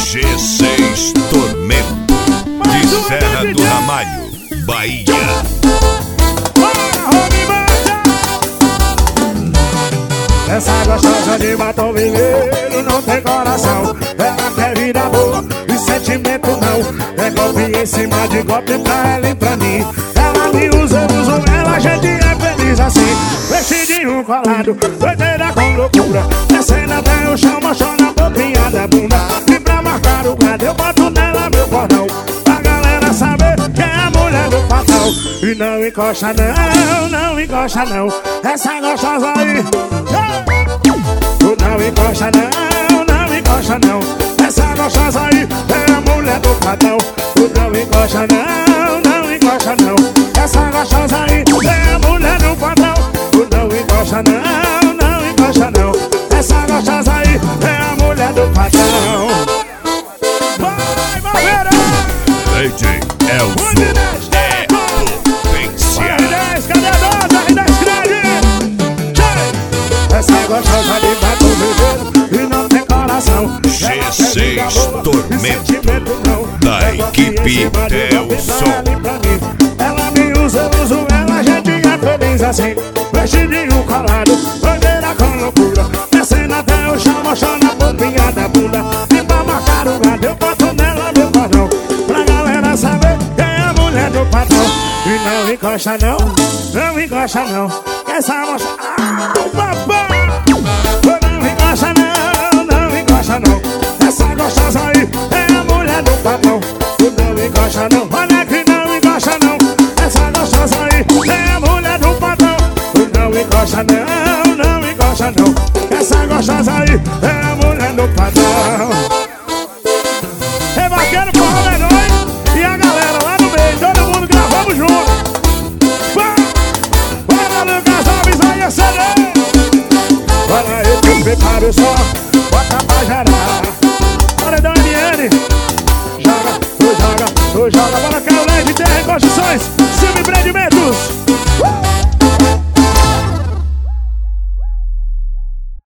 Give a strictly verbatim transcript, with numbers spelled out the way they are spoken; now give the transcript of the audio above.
G seis Tormento, de Serra do Ramalho, Bahia. Essa gostosa de batom vermelho não tem coração. Ela quer vida boa e sentimento não. É golpe em cima de golpe pra ela e pra mim. Ela me usa, eu uso ela, a gente é feliz assim. Vestidinho colado, doideira com loucura. Descendo até o chão, mostrando a bobinha da bunda. E pra marcar o gado eu boto nela meu cordão, pra galera saber que é a mulher do patrão. E não encosta não, não encosta não. Essa gostosa aí não encosta não, não encosta não. Essa gostosa aí é a mulher do patrão. Não encosta não, não encosta não. Essa gostosa aí é a mulher do patrão. Não encosta não, não encosta não. Essa gostosa aí é a mulher do patrão. Vai, Malveira! D J Elson é potencial. Cadê a dose? R dez grande! Essa gostosa de batom vermelho e não tem coração. G seis Tormento, da equipe Elson. Ela me usa, eu uso ela, a gente é feliz assim. Vestidinho colado, bandeira com loucura. Descendo até o chão, mostrando a bobinha da bunda. E pra marcar o gado eu boto nela meu cordão, pra galera saber quem é a mulher do patrão. E não encosta não, não encosta não. Essa moça... Ah, papai! Não encosta não, não encosta não. Essa gostosa aí é a mulher do patrão. Não encosta não, olha que não encosta não. Essa gostosa aí é a mulher do patrão. Não encosta não, não encosta não. Essa gostosa aí é a mulher do patrão.